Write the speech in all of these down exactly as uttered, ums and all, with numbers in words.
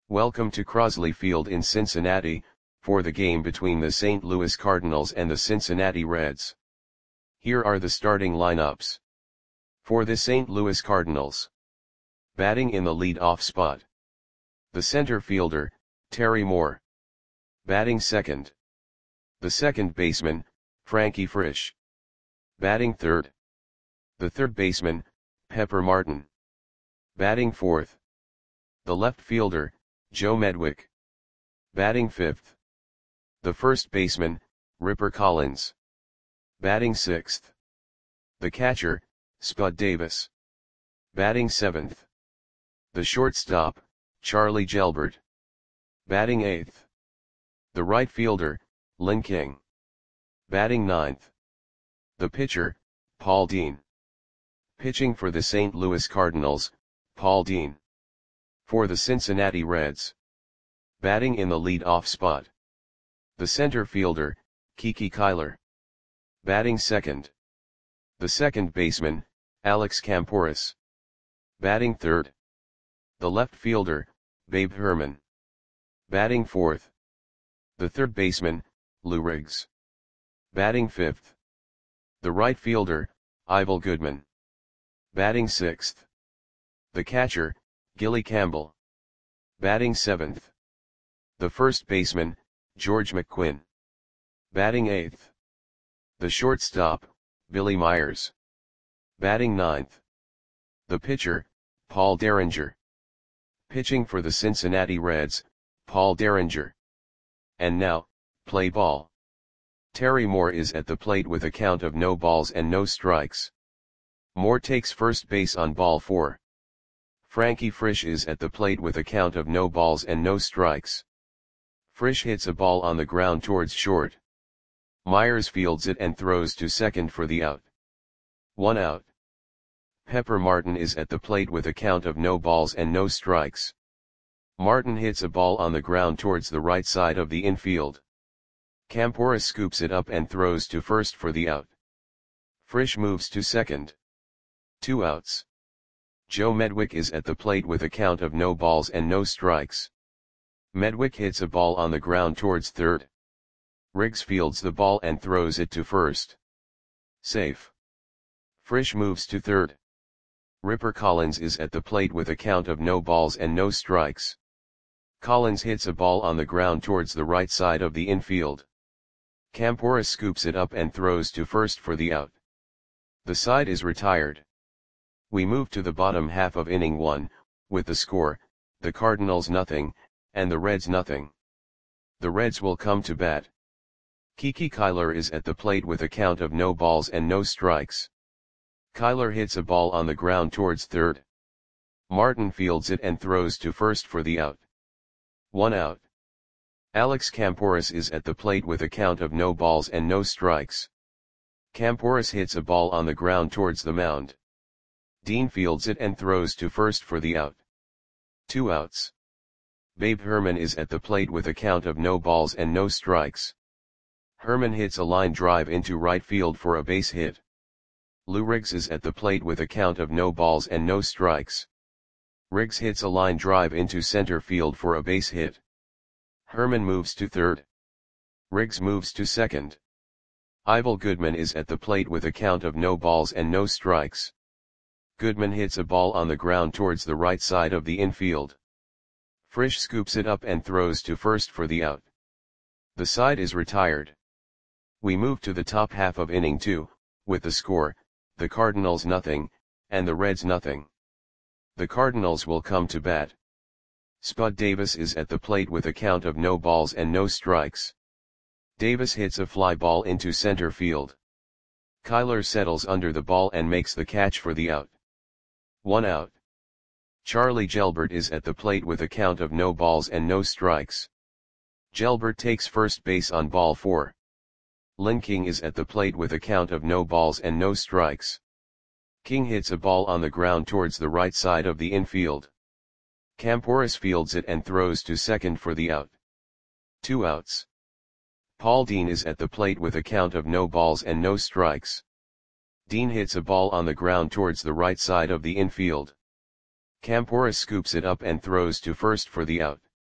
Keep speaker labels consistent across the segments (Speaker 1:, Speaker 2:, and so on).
Speaker 1: Welcome to Crosley Field in Cincinnati, for the game between the Saint Louis Cardinals and the Cincinnati Reds. Here are the starting lineups. For the Saint Louis Cardinals. Batting in the lead-off spot. The center fielder, Terry Moore. Batting second. The second baseman, Frankie Frisch. Batting third. The third baseman, Pepper Martin. Batting fourth. The left fielder, Joe Medwick. Batting fifth. The first baseman, Ripper Collins. Batting sixth. The catcher, Spud Davis. Batting seventh. The shortstop, Charlie Gelbert. Batting eighth. The right fielder, Lynn King. Batting ninth. The pitcher, Paul Dean. Pitching for the Saint Louis Cardinals, Paul Dean. For the Cincinnati Reds. Batting in the lead-off spot. The center fielder, Kiki Kyler. Batting second. The second baseman, Alex Kamporus. Batting third. The left fielder, Babe Herman. Batting fourth. The third baseman, Lou Riggs. Batting fifth. The right fielder, Ivel Goodman. Batting sixth. The catcher, Gilly Campbell. Batting seventh. The first baseman, George McQuinn. Batting eighth. The shortstop, Billy Myers. Batting ninth. The pitcher, Paul Derringer. Pitching for the Cincinnati Reds, Paul Derringer. And now, play ball. Terry Moore is at the plate with a count of no balls and no strikes. Moore takes first base on ball four. Frankie Frisch is at the plate with a count of no balls and no strikes. Frisch hits a ball on the ground towards short. Myers fields it and throws to second for the out. One out. Pepper Martin is at the plate with a count of no balls and no strikes. Martin hits a ball on the ground towards the right side of the infield. Kamporus scoops it up and throws to first for the out. Frisch moves to second. Two outs. Joe Medwick is at the plate with a count of no balls and no strikes. Medwick hits a ball on the ground towards third. Riggs fields the ball and throws it to first. Safe. Frisch moves to third. Ripper Collins is at the plate with a count of no balls and no strikes. Collins hits a ball on the ground towards the right side of the infield. Kamporus scoops it up and throws to first for the out. The side is retired. We move to the bottom half of inning one, with the score, the Cardinals nothing, and the Reds nothing. The Reds will come to bat. Kiki Kyler is at the plate with a count of no balls and no strikes. Kyler hits a ball on the ground towards third. Martin fields it and throws to first for the out. One out. Alex Kamporus is at the plate with a count of no balls and no strikes. Kamporus hits a ball on the ground towards the mound. Dean fields it and throws to first for the out. Two outs. Babe Herman is at the plate with a count of no balls and no strikes. Herman hits a line drive into right field for a base hit. Lou Riggs is at the plate with a count of no balls and no strikes. Riggs hits a line drive into center field for a base hit. Herman moves to third. Riggs moves to second. Ivel Goodman is at the plate with a count of no balls and no strikes. Goodman hits a ball on the ground towards the right side of the infield. Frisch scoops it up and throws to first for the out. The side is retired. We move to the top half of inning two, with the score, the Cardinals nothing, and the Reds nothing. The Cardinals will come to bat. Spud Davis is at the plate with a count of no balls and no strikes. Davis hits a fly ball into center field. Kyler settles under the ball and makes the catch for the out. One out. Charlie Gelbert is at the plate with a count of no balls and no strikes. Gelbert takes first base on ball four. Lynn King is at the plate with a count of no balls and no strikes. King hits a ball on the ground towards the right side of the infield. Kamporus fields it and throws to second for the out. Two outs. Paul Dean is at the plate with a count of no balls and no strikes. Dean hits a ball on the ground towards the right side of the infield. Kamporus scoops it up and throws to first for the out.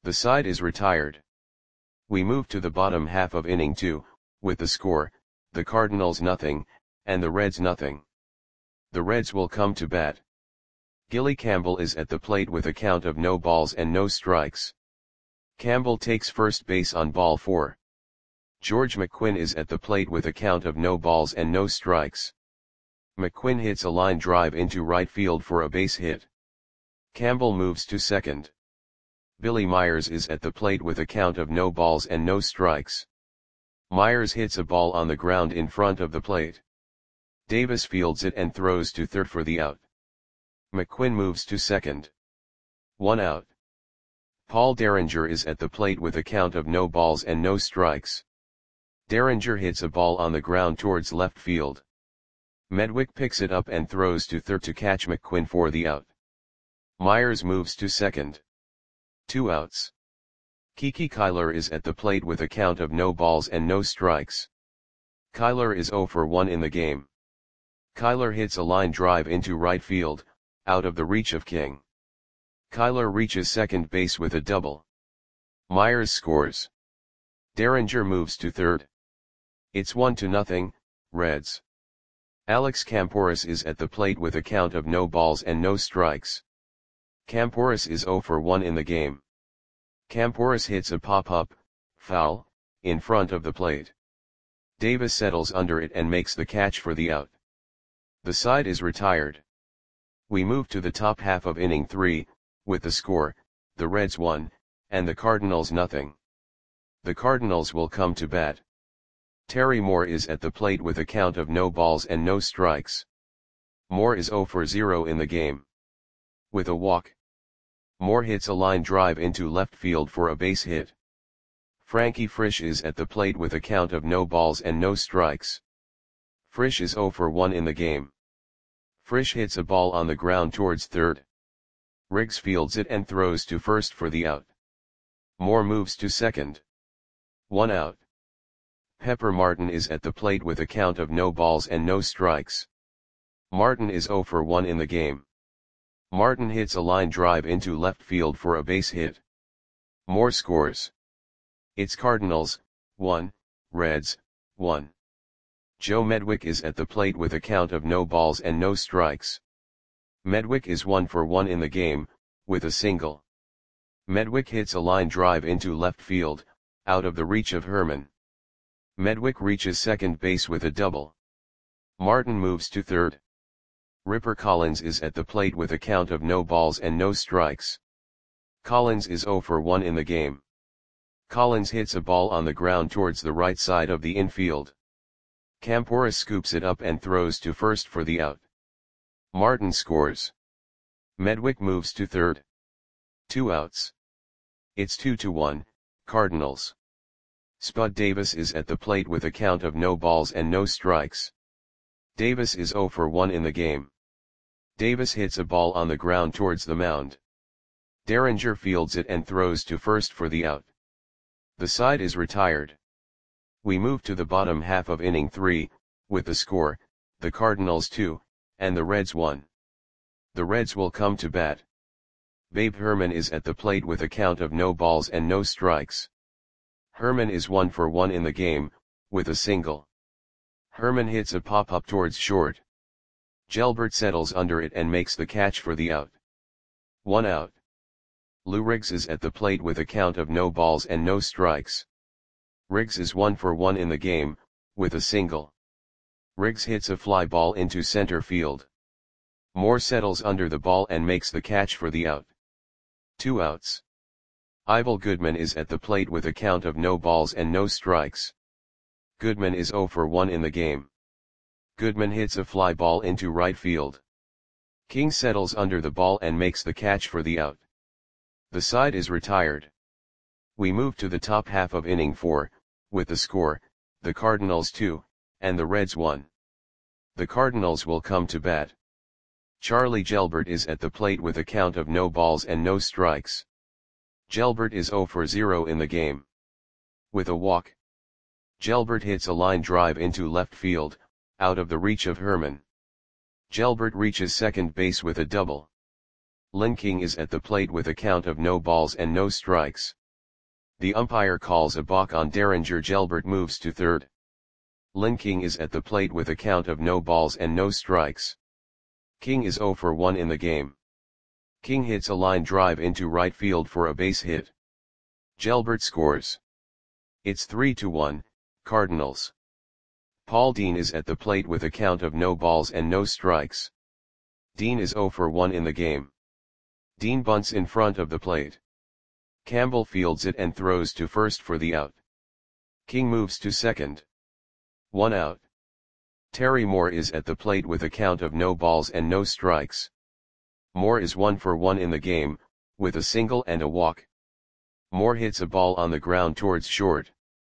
Speaker 1: The side is retired. We move to the bottom half of inning two, with the score, the Cardinals nothing, and the Reds nothing. The Reds will come to bat. Gilly Campbell is at the plate with a count of no balls and no strikes. Campbell takes first base on ball four. George McQuinn is at the plate with a count of no balls and no strikes. McQuinn hits a line drive into right field for a base hit. Campbell moves to second. Billy Myers is at the plate with a count of no balls and no strikes. Myers hits a ball on the ground in front of the plate. Davis fields it and throws to third for the out. McQuinn moves to second. One out. Paul Derringer is at the plate with a count of no balls and no strikes. Derringer hits a ball on the ground towards left field. Medwick picks it up and throws to third to catch McQuinn for the out. Myers moves to second. Two outs. Kiki Kyler is at the plate with a count of no balls and no strikes. Kyler is oh for one in the game. Kyler hits a line drive into right field, out of the reach of King. Kyler reaches second base with a double. Myers scores. Derringer moves to third. It's one to nothing, Reds. Alex Camporis is at the plate with a count of no balls and no strikes. Camporis is oh for one in the game. Camporis hits a pop-up, foul, in front of the plate. Davis settles under it and makes the catch for the out. The side is retired. We move to the top half of inning three, with the score, the Reds one, and the Cardinals nothing. The Cardinals will come to bat. Terry Moore is at the plate with a count of no balls and no strikes. Moore is oh for zero in the game. With a walk. Moore hits a line drive into left field for a base hit. Frankie Frisch is at the plate with a count of no balls and no strikes. Frisch is oh for one in the game. Frisch hits a ball on the ground towards third. Riggs fields it and throws to first for the out. Moore moves to second. One out. Pepper Martin is at the plate with a count of no balls and no strikes. Martin is oh for one in the game. Martin hits a line drive into left field for a base hit. Moore scores. It's Cardinals, one, Reds, one. Joe Medwick is at the plate with a count of no balls and no strikes. Medwick is one for one in the game, with a single. Medwick hits a line drive into left field, out of the reach of Herman. Medwick reaches second base with a double. Martin moves to third. Ripper Collins is at the plate with a count of no balls and no strikes. Collins is oh for one in the game. Collins hits a ball on the ground towards the right side of the infield. Camporis scoops it up and throws to first for the out. Martin scores. Medwick moves to third. Two outs. It's two to one, Cardinals. Spud Davis is at the plate with a count of no balls and no strikes. Davis is oh for one in the game. Davis hits a ball on the ground towards the mound. Derringer fields it and throws to first for the out. The side is retired. We move to the bottom half of inning three, with the score, the Cardinals two, and the Reds one. The Reds will come to bat. Babe Herman is at the plate with a count of no balls and no strikes. Herman is one for one in the game, with a single. Herman hits a pop-up towards short. Gelbert settles under it and makes the catch for the out. One out. Lou Riggs is at the plate with a count of no balls and no strikes. Riggs is one for one in the game, with a single. Riggs hits a fly ball into center field. Moore settles under the ball and makes the catch for the out. Two outs. Ivel Goodman is at the plate with a count of no balls and no strikes. Goodman is oh for one in the game. Goodman hits a fly ball into right field. King settles under the ball and makes the catch for the out. The side is retired. We move to the top half of inning four, with the score, the Cardinals two, and the Reds one. The Cardinals will come to bat. Charlie Gelbert is at the plate with a count of no balls and no strikes. Gelbert is oh for zero in the game. With a walk. Gelbert hits a line drive into left field, out of the reach of Herman. Gelbert reaches second base with a double. Lynn King is at the plate with a count of no balls and no strikes. The umpire calls a balk on Derringer. Gelbert moves to third. Lynn King is at the plate with a count of no balls and no strikes. King is zero for one in the game. King hits a line drive into right field for a base hit. Gelbert scores. It's three to one, Cardinals. Paul Dean is at the plate with a count of no balls and no strikes. Dean is zero for one in the game. Dean bunts in front of the plate. Campbell fields it and throws to first for the out. King moves to second. One out. Terry Moore is at the plate with a count of no balls and no strikes. Moore is one for one in the game, with a single and a walk. Moore hits a ball on the ground towards short.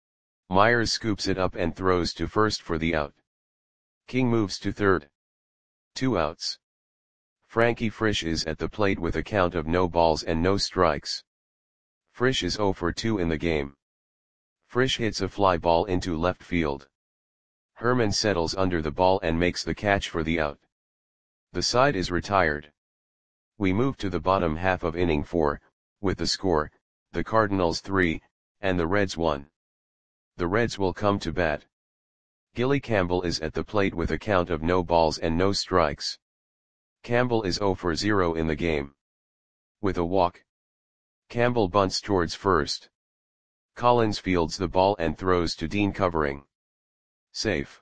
Speaker 1: Myers scoops it up and throws to first for the out. King moves to third. Two outs. Frankie Frisch is at the plate with a count of no balls and no strikes. Frisch is zero for two in the game. Frisch hits a fly ball into left field. Herman settles under the ball and makes the catch for the out. The side is retired. We move to the bottom half of inning four, with the score, the Cardinals three, and the Reds one. The Reds will come to bat. Gilly Campbell is at the plate with a count of no balls and no strikes. Campbell is zero for zero in the game. With a walk, Campbell bunts towards first. Collins fields the ball and throws to Dean covering. Safe.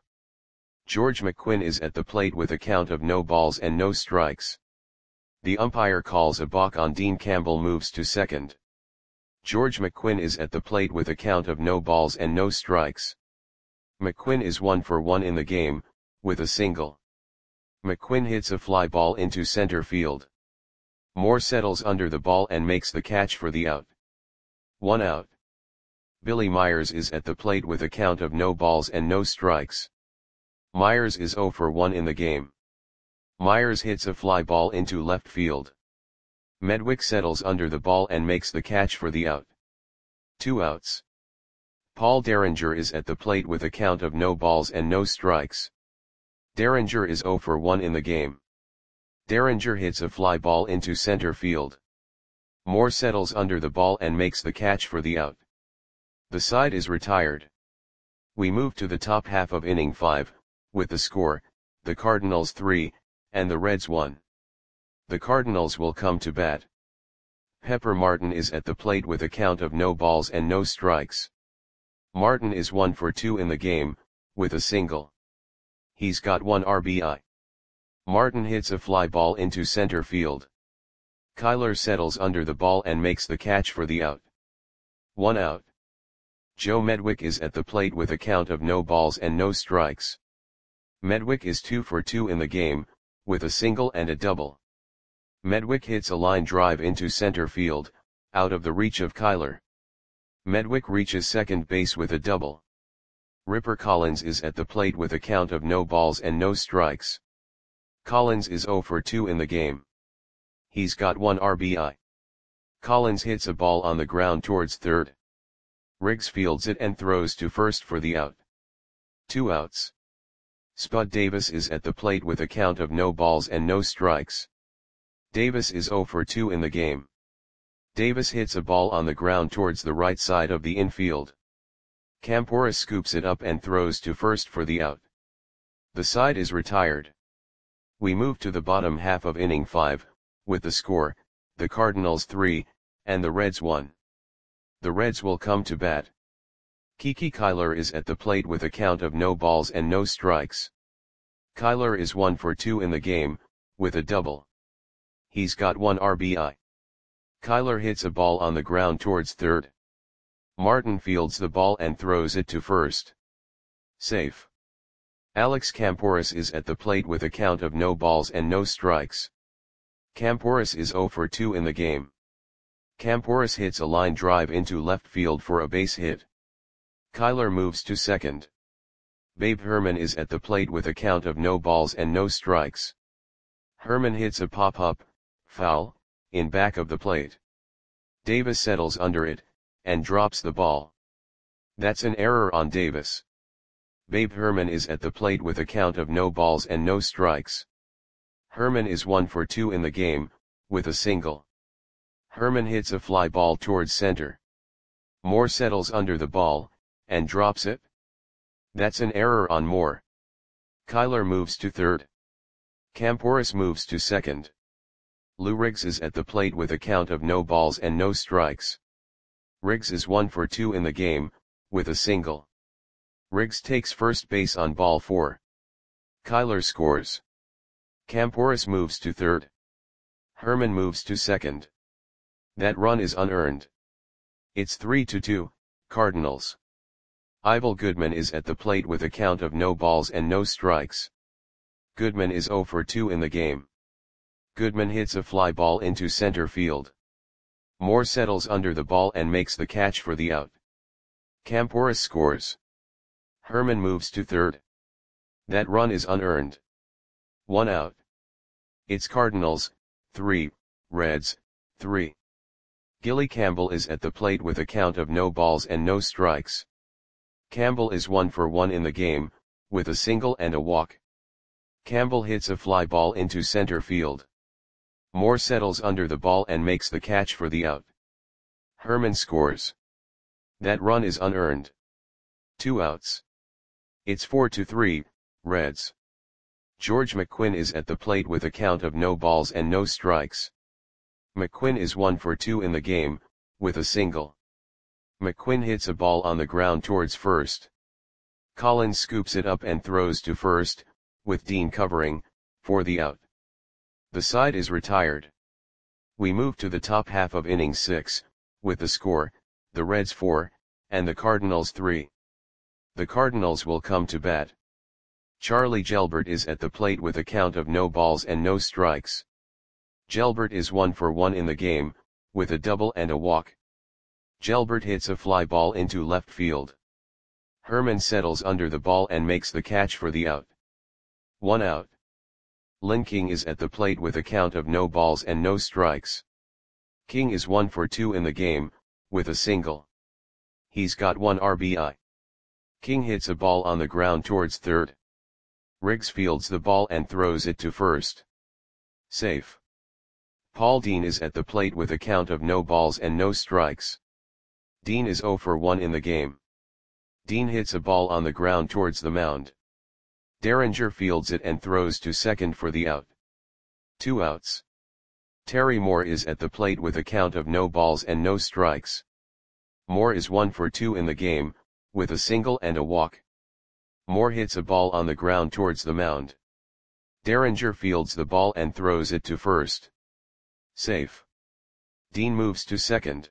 Speaker 1: George McQuinn is at the plate with a count of no balls and no strikes. The umpire calls a balk on Dean. Campbell moves to second. George McQuinn is at the plate with a count of no balls and no strikes. McQuinn is one for one in the game, with a single. McQuinn hits a fly ball into center field. Moore settles under the ball and makes the catch for the out. One out. Billy Myers is at the plate with a count of no balls and no strikes. Myers is zero for one in the game. Myers hits a fly ball into left field. Medwick settles under the ball and makes the catch for the out. Two outs. Paul Derringer is at the plate with a count of no balls and no strikes. Derringer is zero for one in the game. Derringer hits a fly ball into center field. Moore settles under the ball and makes the catch for the out. The side is retired. We move to the top half of inning five, with the score, the Cardinals three, and the Reds one. The Cardinals will come to bat. Pepper Martin is at the plate with a count of no balls and no strikes. Martin is one for two in the game, with a single. He's got one R B I. Martin hits a fly ball into center field. Kyler settles under the ball and makes the catch for the out. One out. Joe Medwick is at the plate with a count of no balls and no strikes. Medwick is two for two in the game, with a single and a double. Medwick hits a line drive into center field, out of the reach of Kyler. Medwick reaches second base with a double. Ripper Collins is at the plate with a count of no balls and no strikes. Collins is zero for two in the game. He's got one R B I. Collins hits a ball on the ground towards third. Riggs fields it and throws to first for the out. Two outs. Spud Davis is at the plate with a count of no balls and no strikes. Davis is zero for two in the game. Davis hits a ball on the ground towards the right side of the infield. Campora scoops it up and throws to first for the out. The side is retired. We move to the bottom half of inning five, with the score, the Cardinals three, and the Reds one. The Reds will come to bat. Kiki Kyler is at the plate with a count of no balls and no strikes. Kyler is one for two in the game, with a double. He's got one R B I. Kyler hits a ball on the ground towards third. Martin fields the ball and throws it to first. Safe. Alex Camporis is at the plate with a count of no balls and no strikes. Camporis is zero for two in the game. Camporis hits a line drive into left field for a base hit. Kyler moves to second. Babe Herman is at the plate with a count of no balls and no strikes. Herman hits a pop-up, foul, in back of the plate. Davis settles under it, and drops the ball. That's an error on Davis. Babe Herman is at the plate with a count of no balls and no strikes. Herman is one for two in the game, with a single. Herman hits a fly ball towards center. Moore settles under the ball, and drops it. That's an error on Moore. Kyler moves to third. Camporus moves to second. Lou Riggs is at the plate with a count of no balls and no strikes. Riggs is one for two in the game, with a single. Riggs takes first base on ball four. Kyler scores. Camporus moves to third. Herman moves to second. That run is unearned. It's three to two, Cardinals. Ivel Goodman is at the plate with a count of no balls and no strikes. Goodman is zero for two in the game. Goodman hits a fly ball into center field. Moore settles under the ball and makes the catch for the out. Camporus scores. Herman moves to third. That run is unearned. One out. It's Cardinals, three, Reds, three. Gilly Campbell is at the plate with a count of no balls and no strikes. Campbell is one for one in the game, with a single and a walk. Campbell hits a fly ball into center field. Moore settles under the ball and makes the catch for the out. Herman scores. That run is unearned. Two outs. It's four to three, Reds. George McQuinn is at the plate with a count of no balls and no strikes. McQuinn is one for two in the game, with a single. McQuinn hits a ball on the ground towards first. Collins scoops it up and throws to first, with Dean covering, for the out. The side is retired. We move to the top half of inning six, with the score, the Reds four, and the Cardinals three. The Cardinals will come to bat. Charlie Gelbert is at the plate with a count of no balls and no strikes. Gelbert is one for one in the game, with a double and a walk. Gelbert hits a fly ball into left field. Herman settles under the ball and makes the catch for the out. One out. Lynn King is at the plate with a count of no balls and no strikes. King is one for two in the game, with a single. He's got one R B I. King hits a ball on the ground towards third. Riggs fields the ball and throws it to first. Safe. Paul Dean is at the plate with a count of no balls and no strikes. Dean is zero for one in the game. Dean hits a ball on the ground towards the mound. Derringer fields it and throws to second for the out. Two outs. Terry Moore is at the plate with a count of no balls and no strikes. Moore is one for two in the game, with a single and a walk. Moore hits a ball on the ground towards the mound. Derringer fields the ball and throws it to first. Safe. Dean moves to second.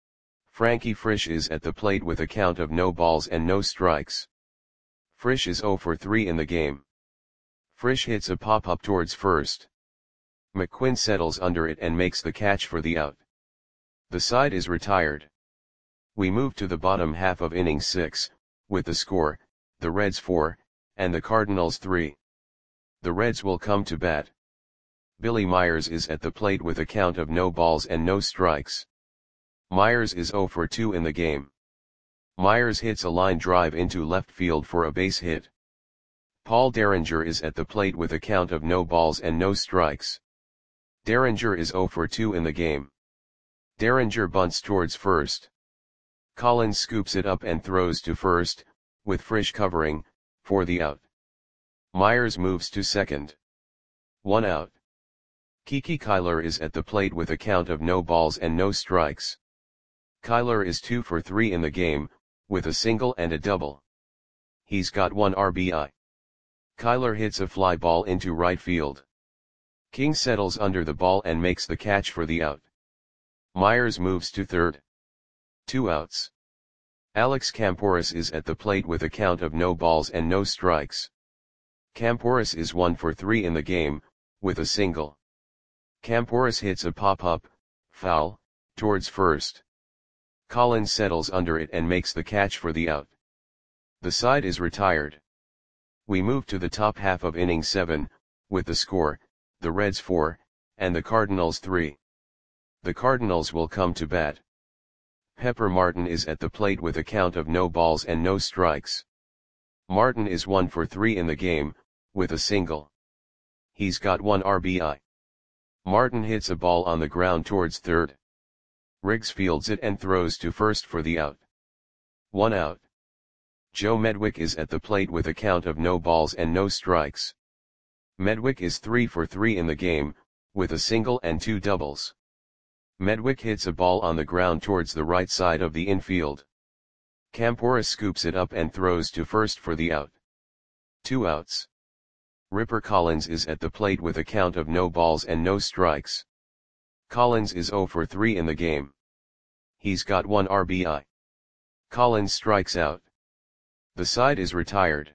Speaker 1: Frankie Frisch is at the plate with a count of no balls and no strikes. Frisch is zero for three in the game. Frisch hits a pop-up towards first. McQuinn settles under it and makes the catch for the out. The side is retired. We move to the bottom half of inning six, with the score, the Reds four, and the Cardinals three. The Reds will come to bat. Billy Myers is at the plate with a count of no balls and no strikes. Myers is zero for two in the game. Myers hits a line drive into left field for a base hit. Paul Derringer is at the plate with a count of no balls and no strikes. Derringer is zero for two in the game. Derringer bunts towards first. Collins scoops it up and throws to first, with Frisch covering, for the out. Myers moves to second. One out. Kiki Kyler is at the plate with a count of no balls and no strikes. Kyler is two for three in the game, with a single and a double. He's got one R B I. Kyler hits a fly ball into right field. King settles under the ball and makes the catch for the out. Myers moves to third. Two outs. Alex Camporus is at the plate with a count of no balls and no strikes. Camporus is one for three in the game, with a single. Camporus hits a pop-up, foul, towards first. Collins settles under it and makes the catch for the out. The side is retired. We move to the top half of inning seven, with the score, the Reds four, and the Cardinals three. The Cardinals will come to bat. Pepper Martin is at the plate with a count of no balls and no strikes. Martin is one for three in the game, with a single. He's got one R B I. Martin hits a ball on the ground towards third. Riggs fields it and throws to first for the out. One out. Joe Medwick is at the plate with a count of no balls and no strikes. Medwick is three for three in the game, with a single and two doubles. Medwick hits a ball on the ground towards the right side of the infield. Campora scoops it up and throws to first for the out. Two outs. Ripper Collins is at the plate with a count of no balls and no strikes. Collins is zero for three in the game. He's got one R B I. Collins strikes out. The side is retired.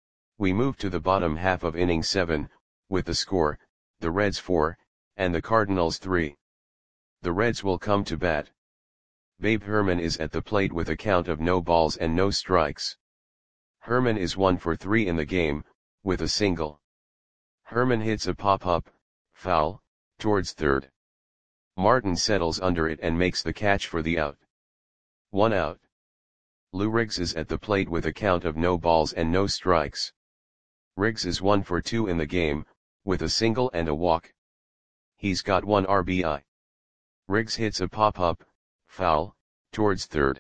Speaker 1: We move to the bottom half of inning seven, with the score, the Reds four, and the Cardinals three. The Reds will come to bat. Babe Herman is at the plate with a count of no balls and no strikes. Herman is one for three in the game, with a single. Herman hits a pop-up, foul, towards third. Martin settles under it and makes the catch for the out. One out. Lou Riggs is at the plate with a count of no balls and no strikes. Riggs is one for two in the game, with a single and a walk. He's got one R B I. Riggs hits a pop-up, foul, towards third.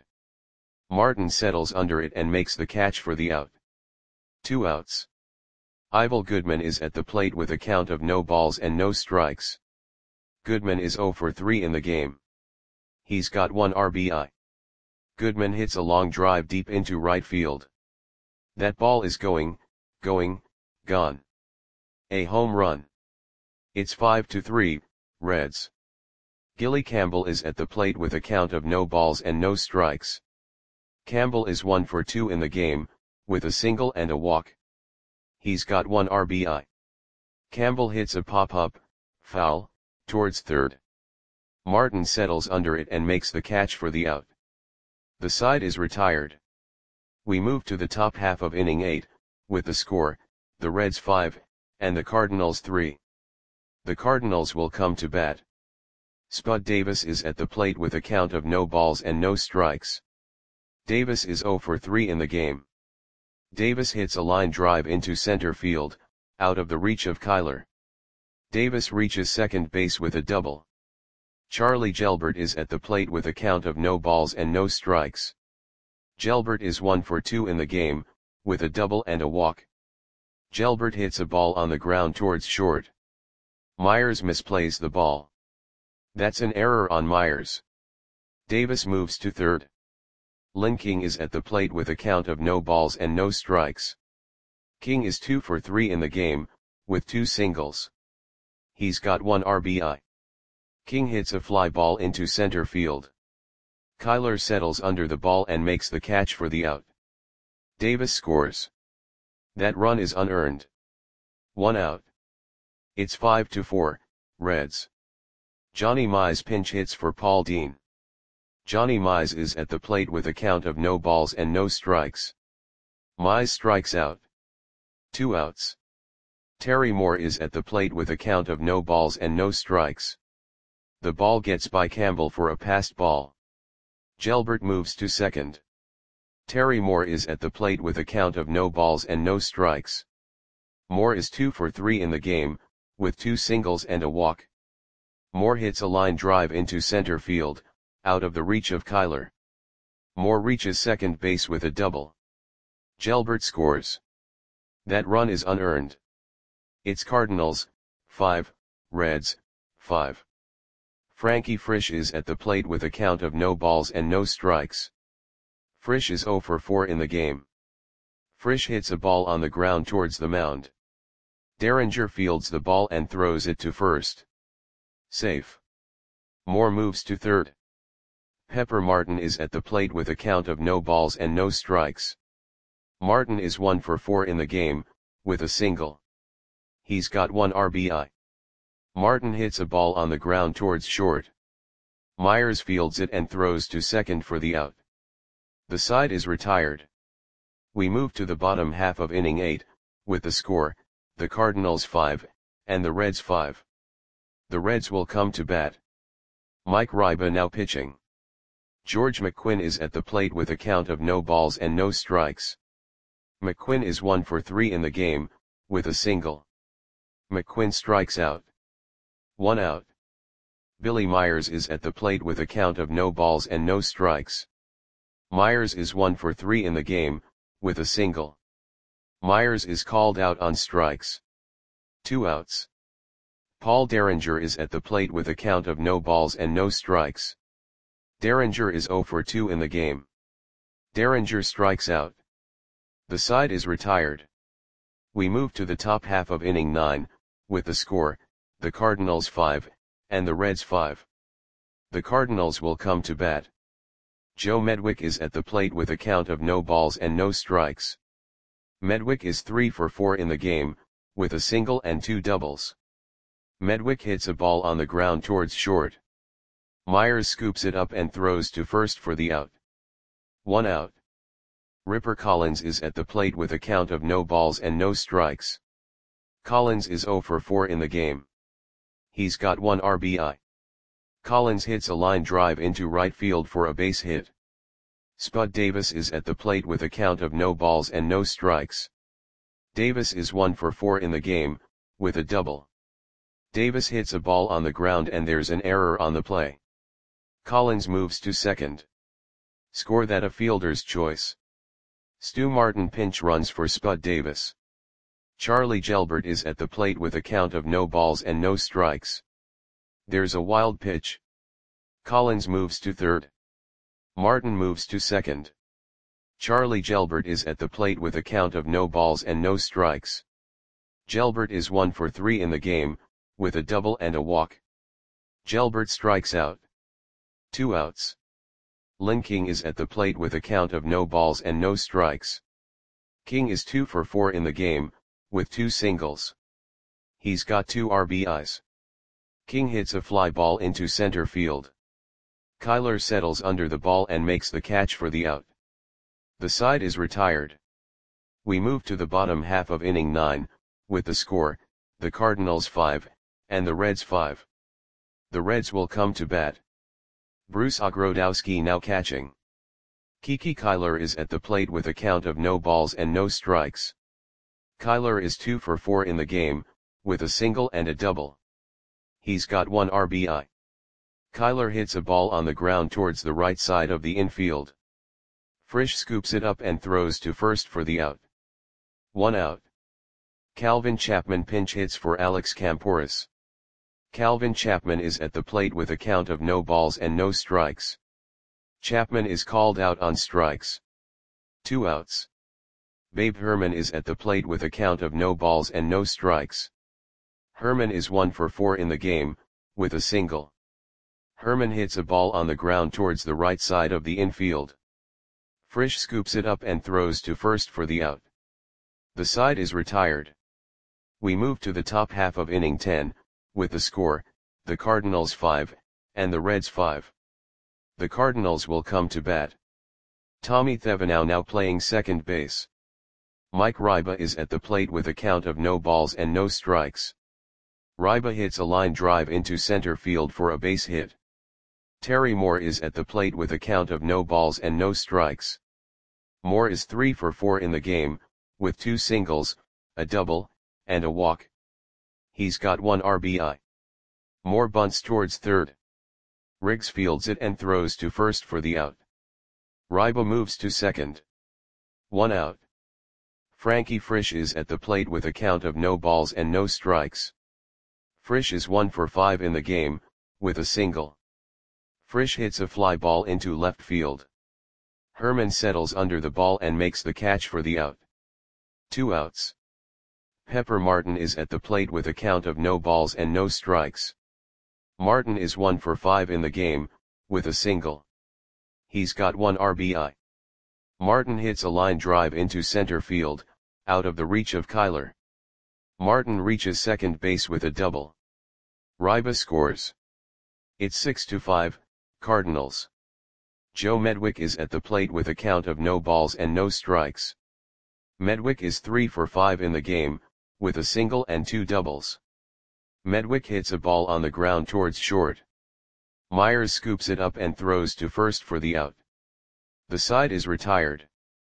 Speaker 1: Martin settles under it and makes the catch for the out. Two outs. Ivel Goodman is at the plate with a count of no balls and no strikes. Goodman is zero for three in the game. He's got one R B I. Goodman hits a long drive deep into right field. That ball is going, going, gone. A home run. It's five to three, Reds. Gilly Campbell is at the plate with a count of no balls and no strikes. Campbell is one for two in the game, with a single and a walk. He's got one R B I. Campbell hits a pop-up, foul, towards third. Martin settles under it and makes the catch for the out. The side is retired. We move to the top half of inning eight, with the score, the Reds five, and the Cardinals three. The Cardinals will come to bat. Spud Davis is at the plate with a count of no balls and no strikes. Davis is zero for three in the game. Davis hits a line drive into center field, out of the reach of Kyler. Davis reaches second base with a double. Charlie Gelbert is at the plate with a count of no balls and no strikes. Gelbert is one for two in the game, with a double and a walk. Gelbert hits a ball on the ground towards short. Myers misplays the ball. That's an error on Myers. Davis moves to third. Lynn King is at the plate with a count of no balls and no strikes. King is two for three in the game, with two singles. He's got one R B I. King hits a fly ball into center field. Kyler settles under the ball and makes the catch for the out. Davis scores. That run is unearned. One out. It's five to four, Reds. Johnny Mize pinch hits for Paul Dean. Johnny Mize is at the plate with a count of no balls and no strikes. Mize strikes out. Two outs. Terry Moore is at the plate with a count of no balls and no strikes. The ball gets by Campbell for a passed ball. Gelbert moves to second. Terry Moore is at the plate with a count of no balls and no strikes. Moore is two for three in the game, with two singles and a walk. Moore hits a line drive into center field, out of the reach of Kyler. Moore reaches second base with a double. Gelbert scores. That run is unearned. It's Cardinals, five, Reds, five. Frankie Frisch is at the plate with a count of no balls and no strikes. Frisch is zero for four in the game. Frisch hits a ball on the ground towards the mound. Derringer fields the ball and throws it to first. Safe. Moore moves to third. Pepper Martin is at the plate with a count of no balls and no strikes. Martin is one for four in the game, with a single. He's got one R B I. Martin hits a ball on the ground towards short. Myers fields it and throws to second for the out. The side is retired. We move to the bottom half of inning eight, with the score, the Cardinals five, and the Reds five. The Reds will come to bat. Mike Ryba now pitching. George McQuinn is at the plate with a count of no balls and no strikes. McQuinn is one for three in the game, with a single. McQuinn strikes out. One out. Billy Myers is at the plate with a count of no balls and no strikes. Myers is one for three in the game, with a single. Myers is called out on strikes. Two outs. Paul Derringer is at the plate with a count of no balls and no strikes. Derringer is zero for two in the game. Derringer strikes out. The side is retired. We move to the top half of inning nine, with the score, the Cardinals five, and the Reds five. The Cardinals will come to bat. Joe Medwick is at the plate with a count of no balls and no strikes. Medwick is three for four in the game, with a single and two doubles. Medwick hits a ball on the ground towards short. Myers scoops it up and throws to first for the out. One out. Ripper Collins is at the plate with a count of no balls and no strikes. Collins is zero for four in the game. He's got one R B I. Collins hits a line drive into right field for a base hit. Spud Davis is at the plate with a count of no balls and no strikes. Davis is one for four in the game, with a double. Davis hits a ball on the ground and there's an error on the play. Collins moves to second. Score that a fielder's choice. Stu Martin pinch runs for Spud Davis. Charlie Gelbert is at the plate with a count of no balls and no strikes. There's a wild pitch. Collins moves to third. Martin moves to second. Charlie Gelbert is at the plate with a count of no balls and no strikes. Gelbert is one for three in the game, with a double and a walk. Gelbert strikes out. Two outs. Lynn King is at the plate with a count of no balls and no strikes. King is two for four in the game, with two singles. He's got two R B Is. King hits a fly ball into center field. Kyler settles under the ball and makes the catch for the out. The side is retired. We move to the bottom half of inning nine, with the score, the Cardinals five, and the Reds five. The Reds will come to bat. Bruce Ogrodowski now catching. Kiki Kyler is at the plate with a count of no balls and no strikes. Kyler is two for four in the game, with a single and a double. He's got one R B I. Kyler hits a ball on the ground towards the right side of the infield. Frisch scoops it up and throws to first for the out. One out. Calvin Chapman pinch hits for Alex Camporis. Calvin Chapman is at the plate with a count of no balls and no strikes. Chapman is called out on strikes. Two outs. Babe Herman is at the plate with a count of no balls and no strikes. Herman is one for four in the game, with a single. Herman hits a ball on the ground towards the right side of the infield. Frisch scoops it up and throws to first for the out. The side is retired. We move to the top half of inning ten, with the score, the Cardinals five, and the Reds five. The Cardinals will come to bat. Tommy Thevenot now playing second base. Mike Ryba is at the plate with a count of no balls and no strikes. Ryba hits a line drive into center field for a base hit. Terry Moore is at the plate with a count of no balls and no strikes. Moore is three for four in the game, with two singles, a double, and a walk. He's got one R B I. Moore bunts towards third. Riggs fields it and throws to first for the out. Ryba moves to second. One out. Frankie Frisch is at the plate with a count of no balls and no strikes. Frisch is one for five in the game, with a single. Frisch hits a fly ball into left field. Herman settles under the ball and makes the catch for the out. Two outs. Pepper Martin is at the plate with a count of no balls and no strikes. Martin is one for five in the game, with a single. He's got one R B I. Martin hits a line drive into center field, out of the reach of Kyler. Martin reaches second base with a double. Ryba scores. It's six to five, Cardinals. Joe Medwick is at the plate with a count of no balls and no strikes. Medwick is three for five in the game, with a single and two doubles. Medwick hits a ball on the ground towards short. Myers scoops it up and throws to first for the out. The side is retired.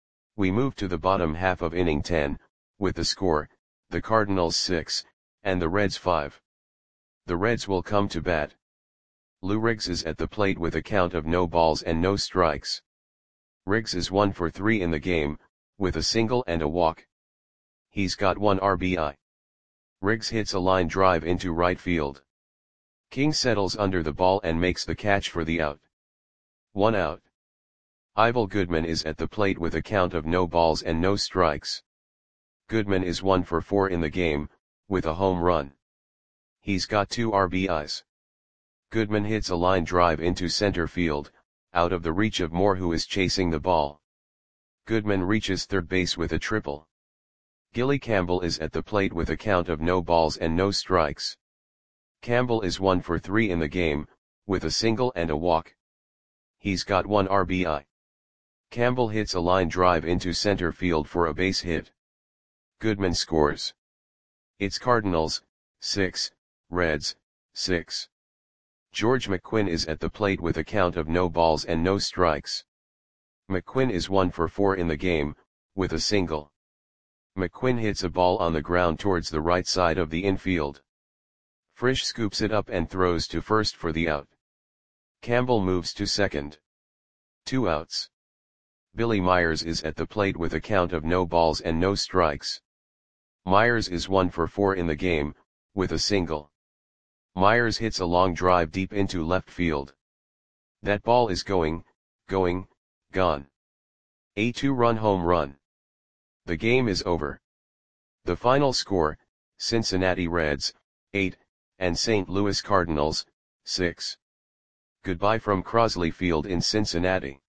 Speaker 1: We move to the bottom half of inning ten, with the score, the Cardinals six, and the Reds five. The Reds will come to bat. Lou Riggs is at the plate with a count of no balls and no strikes. Riggs is one for three in the game, with a single and a walk. He's got one R B I. Riggs hits a line drive into right field. King settles under the ball and makes the catch for the out. One out. Ivel Goodman is at the plate with a count of no balls and no strikes. Goodman is one for four in the game, with a home run. He's got two R B Is. Goodman hits a line drive into center field, out of the reach of Moore, who is chasing the ball. Goodman reaches third base with a triple. Gilly Campbell is at the plate with a count of no balls and no strikes. Campbell is one for three in the game, with a single and a walk. He's got one R B I. Campbell hits a line drive into center field for a base hit. Goodman scores. It's Cardinals, six, Reds, six. George McQuinn is at the plate with a count of no balls and no strikes. McQuinn is one for four in the game, with a single. McQuinn hits a ball on the ground towards the right side of the infield. Frisch scoops it up and throws to first for the out. Campbell moves to second. Two outs. Billy Myers is at the plate with a count of no balls and no strikes. Myers is one for four in the game, with a single. Myers hits a long drive deep into left field. That ball is going, going, gone. A two-run home run. The game is over. The final score, Cincinnati Reds, eight, and Saint Louis Cardinals, six. Goodbye from Crosley Field in Cincinnati.